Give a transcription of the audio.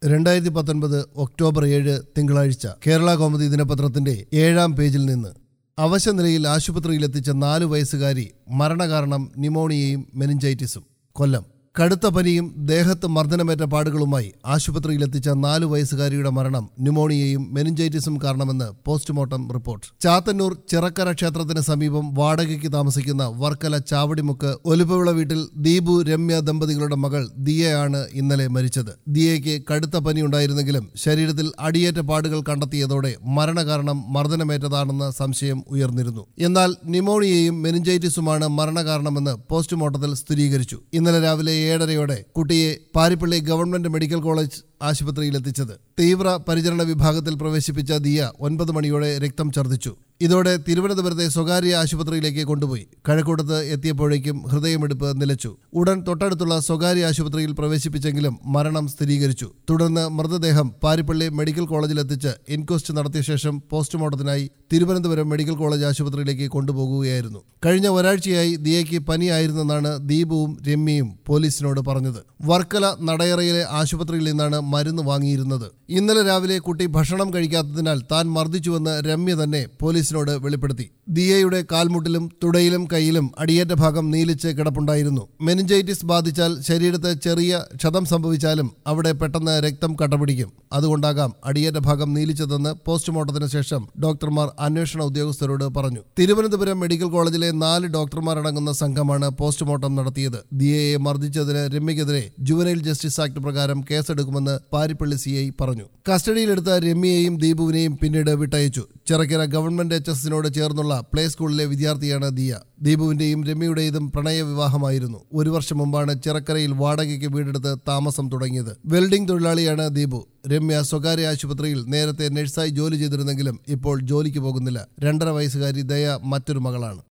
2019 October 7 തിങ്കളാഴ്ച കേരള കൗമുദി ദിനപത്രത്തിന്റെ 7-ാം പേജിൽ നിന്ന് അവശനിലയിൽ ആശുപത്രിയിലെത്തിച്ച 4 വയസ്സുകാരി മരണകാരണം ന്യൂമോണിയയും മെനിഞ്ചൈറ്റിസും. കൊല്ലം കടുത്ത പനിയും ദേഹത്ത് മർദ്ദനമേറ്റ പാടുകളുമായി ആശുപത്രിയിലെത്തിച്ച 4 വയസ്സുകാരിയുടെ മരണം ന്യൂമോണിയയും മെനിഞ്ചൈറ്റിസും കാരണമെന്ന് പോസ്റ്റ്മോർട്ടം റിപ്പോർട്ട്. ചാത്തന്നൂർ ചിറക്കര ക്ഷേത്രത്തിന് സമീപം വാടകയ്ക്ക് താമസിക്കുന്ന വർക്കല ചാവടിമുക്ക് ഒലിപ്പവിള വീട്ടിൽ ദീപു രമ്യ ദമ്പതികളുടെ മകൾ ദിയയാണ് ഇന്നലെ മരിച്ചത്. ദിയയ്ക്ക് കടുത്ത പനി ഉണ്ടായിരുന്നെങ്കിലും ശരീരത്തിൽ അടിയേറ്റ പാടുകൾ കണ്ടെത്തിയതോടെ മരണകാരണം മർദ്ദനമേറ്റതാണെന്ന സംശയം ഉയർന്നിരുന്നു. എന്നാൽ ന്യൂമോണിയയും മെനിഞ്ചൈറ്റിസുമാണ് മരണകാരണമെന്ന് പോസ്റ്റ്മോർട്ടത്തിൽ സ്ഥിരീകരിച്ചു. ഇന്നലെ രാവിലെ 7:30 കുട്ടിയെ പാരിപ്പള്ളി ഗവൺമെന്റ് മെഡിക്കൽ കോളേജ് ആശുപത്രിയിലെത്തിച്ചത്. തീവ്ര പരിചരണ വിഭാഗത്തിൽ പ്രവേശിപ്പിച്ച ദിയ 9 മണിയോടെ രക്തം ഛർദ്ദിച്ചു. ഇതോടെ തിരുവനന്തപുരത്തെ സ്വകാര്യ ആശുപത്രിയിലേക്ക് കൊണ്ടുപോയി. കഴക്കൂട്ടത്ത് എത്തിയപ്പോഴേക്കും ഹൃദയമിടിപ്പ് നിലച്ചു. ഉടൻ തൊട്ടടുത്തുള്ള സ്വകാര്യ ആശുപത്രിയിൽ പ്രവേശിപ്പിച്ചെങ്കിലും മരണം സ്ഥിരീകരിച്ചു. തുടർന്ന് മൃതദേഹം പാരിപ്പള്ളി മെഡിക്കൽ കോളേജിലെത്തിച്ച് ഇൻക്വസ്റ്റ് നടത്തിയ ശേഷം പോസ്റ്റ്മോർട്ടത്തിനായി തിരുവനന്തപുരം മെഡിക്കൽ കോളേജ് ആശുപത്രിയിലേക്ക് കൊണ്ടുപോകുകയായിരുന്നു. കഴിഞ്ഞ ഒരാഴ്ചയായി ദിയയ്ക്ക് പനിയായിരുന്നെന്നാണ് ദീപുവും രമ്യയും പോലീസിനോട് പറഞ്ഞത്. വർക്കല നടയറയിലെ ആശുപത്രിയിൽ നിന്നാണ് മരുന്ന് വാങ്ങിയിരുന്നത്. ഇന്നലെ രാവിലെ കുട്ടി ഭക്ഷണം കഴിക്കാത്തതിനാൽ താൻ മർദ്ദിച്ചുവെന്ന് രമ്യ തന്നെ പോലീസിനോട് വെളിപ്പെടുത്തി. ദിയയുടെ കാൽമുട്ടിലും തുടയിലും കൈയിലും അടിയേറ്റ ഭാഗം നീലിച്ച് കിടപ്പുണ്ടായിരുന്നു. മെനിഞ്ചൈറ്റിസ് ബാധിച്ചാൽ ശരീരത്ത് ചെറിയ ക്ഷതം സംഭവിച്ചാലും അവിടെ പെട്ടെന്ന് രക്തം കട്ടപിടിക്കും. അതുകൊണ്ടാകാം അടിയേറ്റ ഭാഗം നീലിച്ചതെന്ന് പോസ്റ്റ്മോർട്ടത്തിന് ശേഷം ഡോക്ടർമാർ അന്വേഷണ ഉദ്യോഗസ്ഥരോട് പറഞ്ഞു. തിരുവനന്തപുരം മെഡിക്കൽ കോളേജിലെ 4 ഡോക്ടർമാരടങ്ങുന്ന സംഘമാണ് പോസ്റ്റ്മോർട്ടം നടത്തിയത്. ദിയയെ മർദ്ദിച്ചതിന് രമ്യക്കെതിരെ ജുവനൈൽ ജസ്റ്റിസ് ആക്ട് പ്രകാരം കേസെടുക്കുമെന്ന് പാരിപ്പള്ളി CI പറഞ്ഞു. കസ്റ്റഡിയിലെടുത്ത രമ്യയെയും ദീപുവിനെയും പിന്നീട് വിട്ടയച്ചു. ചിറക്കര ഗവൺമെന്റ് HSനോട് ചേർന്നുള്ള പ്ലേ സ്കൂളിലെ വിദ്യാർത്ഥിയാണ് ദിയ. ദീപുവിന്റെയും രമ്യയുടേതും പ്രണയ വിവാഹമായിരുന്നു. 1 വർഷം മുമ്പാണ് ചിറക്കരയിൽ വാടകയ്ക്ക് വീടെടുത്ത് താമസം തുടങ്ങിയത്. വെൽഡിംഗ് തൊഴിലാളിയാണ് ദീപു. രമ്യ സ്വകാര്യ ആശുപത്രിയിൽ നേരത്തെ നഴ്സായി ജോലി ചെയ്തിരുന്നെങ്കിലും ഇപ്പോൾ ജോലിക്ക് പോകുന്നില്ല. 2.5 വയസ്സുകാരി ദയ മറ്റൊരു മകളാണ്.